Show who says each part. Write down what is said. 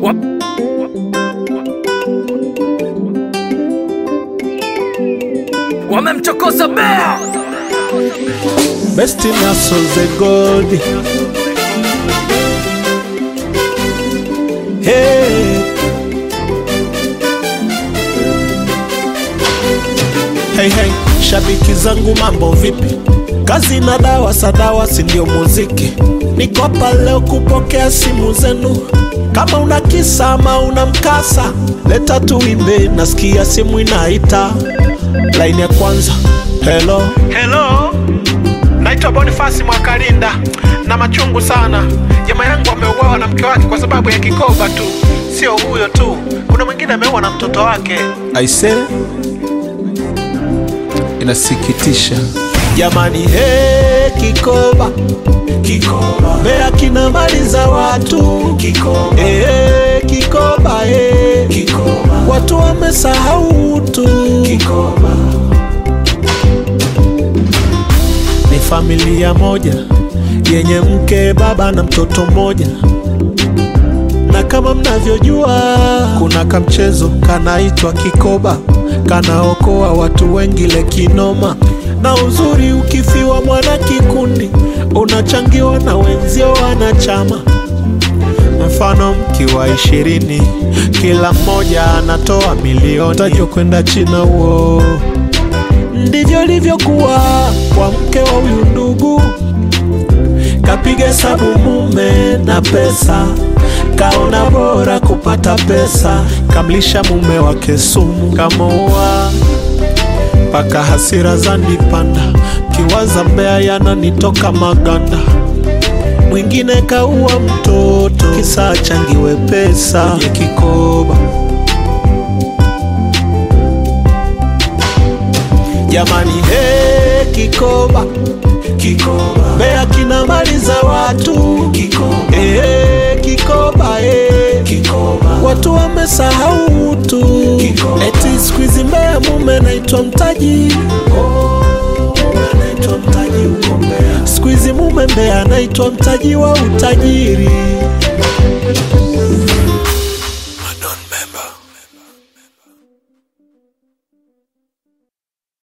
Speaker 1: Wamemchokoza Bea.
Speaker 2: Best in hustles the gold. Hey. Hey hey, shabiki zangu mambo vipi? Kazi na dawa, sadawa si ndio muziki. Niko hapa leo kupokea simu zenu. Kama una kisa ama una mkasa, leta tuimbe, nasikia simu inaita. Line ya kwanza. Hello.
Speaker 3: Hello. Naitwa Boniface Mwakalinda. Na machungu sana. Jamaa yangu ameuawa na mke wake kwa sababu ya kikoba tu. Sio huyo tu, kuna mwingine ameuawa na mtoto wake.
Speaker 2: I say, inasikitisha. Jamani, kikoba. Kikoba. Bea kina mali za watu. Kikoba. Kikoba. Kikoba. Watu wamesahau tu. Kikoba. Ni familia moja yenye mke, baba na mtoto mmoja. Na kama mnavyojua, kuna kamchezo kanaitwa kikoba, kanaokoa watu wengi lekinoma. Na uzuri ukifiwa mwana kikundi, unachangiwa na wenzio wanachama. Mfano mkiwa 20, kila mmoja anatoa milioni. Tajo kwenda China uo. Ndivyo livyokuwa kwa mke wa huyu ndugu. Kapiga sabu mume na pesa, kaona bora kupata pesa. Kamlisha mume wake sumu, kamoa paka hasira zanipanda. Kiwaza Mbea yananitoka maganda. Mwingine kaua mtoto, kisa changiwe pesa kwenye kikoba. Jamani, kikoba. Kikoba. Bea kina mali za watu. Kikoba. Kikoba. Kikoba. Watu wamesahau tu. Kikoba. Eti squeeze Mbea mume naitwa mtaji. Naitwa mtaji uko Mbea. Squeeze mume Mbea naitwa mtaji wa utajiri.